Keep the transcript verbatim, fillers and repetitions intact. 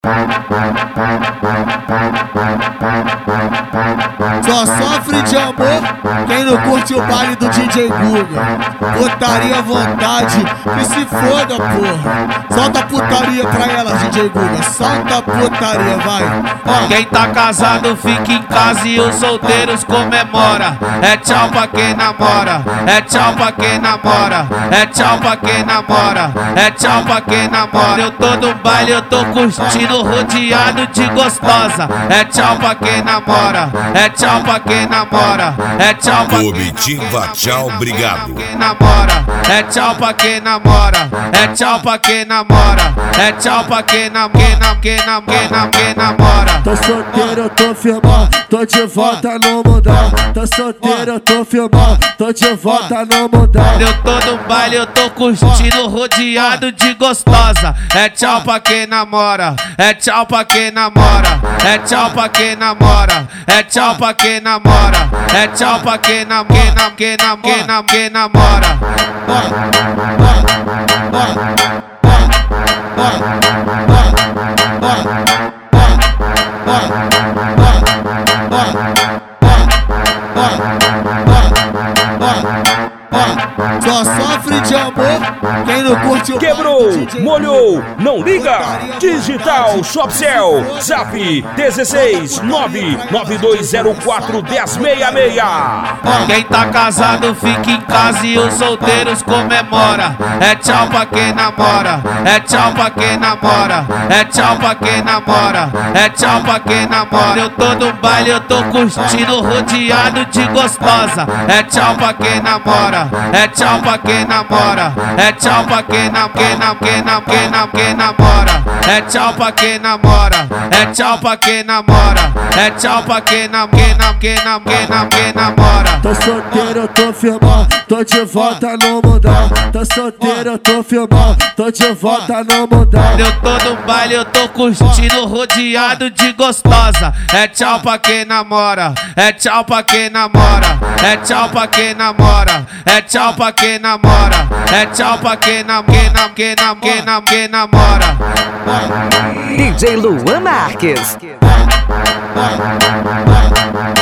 Só sofre de amor quem não curte o baile do D J Guga. Putaria à vontade, que se foda, porra. Solta a putaria pra ela, D J Guga. Solta a putaria, vai. Ó. Quem tá casado fica em casa e os solteiros comemora. É tchau pra quem namora, é tchau pra quem namora, é tchau pra quem namora, é tchau pra quem namora. Eu tô no baile, eu tô curtindo, rodeado de gostosa. É tchau pra quem namora, é tchau pra quem namora, é tchau pra Comitiva, tchau, obrigado. quem namora, é tchau pra quem namora, é tchau pra quem namora, é tchau pra quem namora, quem nam, quem nam, quem nam, quem namora. Tô solteiro, eu tô firmão, tô de volta no mundão. Tô solteiro, eu tô firmão, tô de volta no mundão. Eu tô no baile, eu tô curtindo, rodeado de gostosa. É tchau pra quem namora, é tchau pra quem namora, é tchau pra quem namora, é tchau pra quem namora, é tchau pra quem nam, quem nam, quem nam, quem nam, quem namora. Só sofre de amor quem não curte o Quebrou, molhou, não liga. Digital Shopcell, Zap dezesseis nove nove dois zero quatro um zero seis seis. Quem tá casado fica em casa e os solteiros comemora. É tchau pra quem namora, é tchau pra quem namora, é tchau pra quem namora, é tchau pra quem namora. Eu tô no baile, eu tô curtindo, rodeado de gostosa. É tchau pra quem namora, é tchau pra quem namora, é tchau pra quem nam, quem nam, quem nam, quem nam, quem namora. É tchau pra quem namora, é tchau pra quem namora, é tchau pra quem nam, quem nam, quem nam, quem nam, quem namora. Tô solteiro, eu tô firmão, tô de volta no mundão. Tô solteiro, eu tô firmão, tô de volta no mundão. Eu tô no baile, eu tô curtindo, rodeado de gostosa. É tchau pra quem namora, é tchau pra quem namora, é tchau pra quem namora, é tchau pra quem namora, é tchau pra quem nam, quem nam, quem nam, quem nam, quem namora. D J Luan Marques.